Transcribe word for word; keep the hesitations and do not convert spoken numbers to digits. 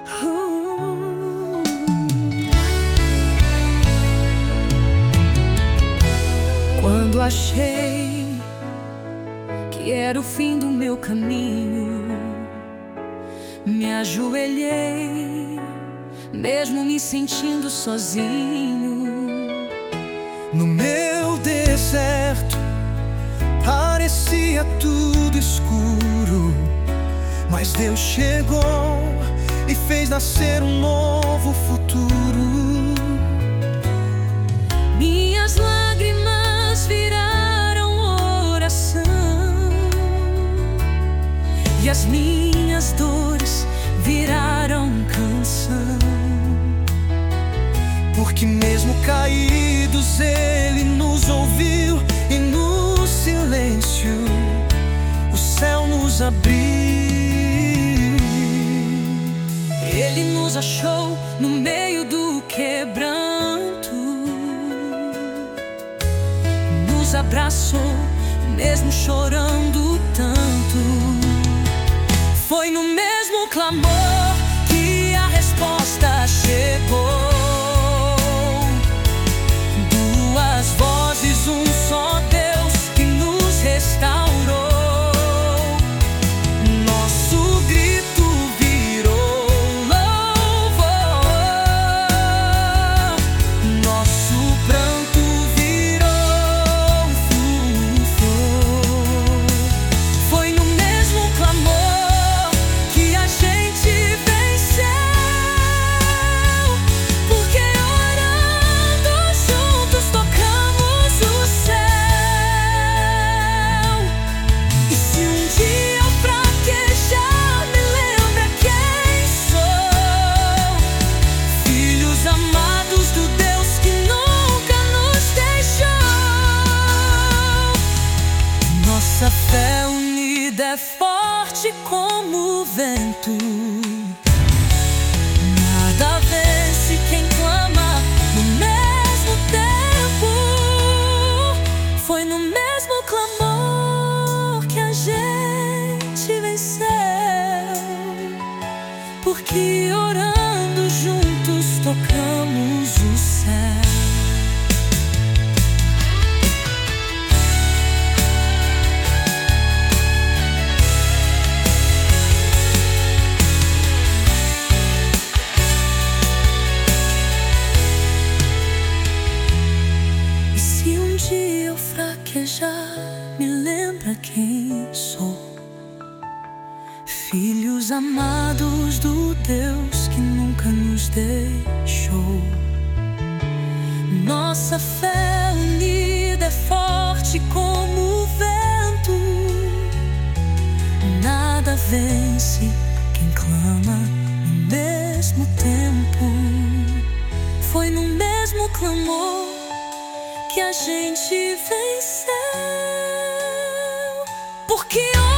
Uh. Quando achei que era o fim do meu caminho, me ajoelhei, mesmo me sentindo sozinho. No meu deserto parecia tudo escuro, mas Deus chegou e fez nascer um novo futuro. Minhas lágrimas viraram oração, e as minhas dores viraram canção. Porque mesmo caídos Ele nos ouviu, e no silêncio o céu nos abriu. Ele nos achou no meio do quebranto, nos abraçou mesmo chorando tanto. Foi no mesmo clamor que a resposta chegou. Duas vozes, um só Deus que nos restaurou. Nosso grito virou louvor, nosso pranto virou flor. Foi no mesmo clamor que a gente venceu, porque orando juntos tocamos o céu. E se um dia eu fraquejar, me lembra quem sou. Filhos amados do Deus que nunca nos deixou. Nossa fé unida é forte como o vento. Nada vence quem clama no mesmo tempo. Foi no mesmo clamor que a gente venceu, porque orando juntos tocamos o céu. E se um dia eu fraquejar, me lembra quem sou. Filhos amados do Deus que nunca nos deixou. Nossa fé unida é forte como o vento. Nada vence quem clama no mesmo tempo. Foi no mesmo clamor que a gente venceu, porque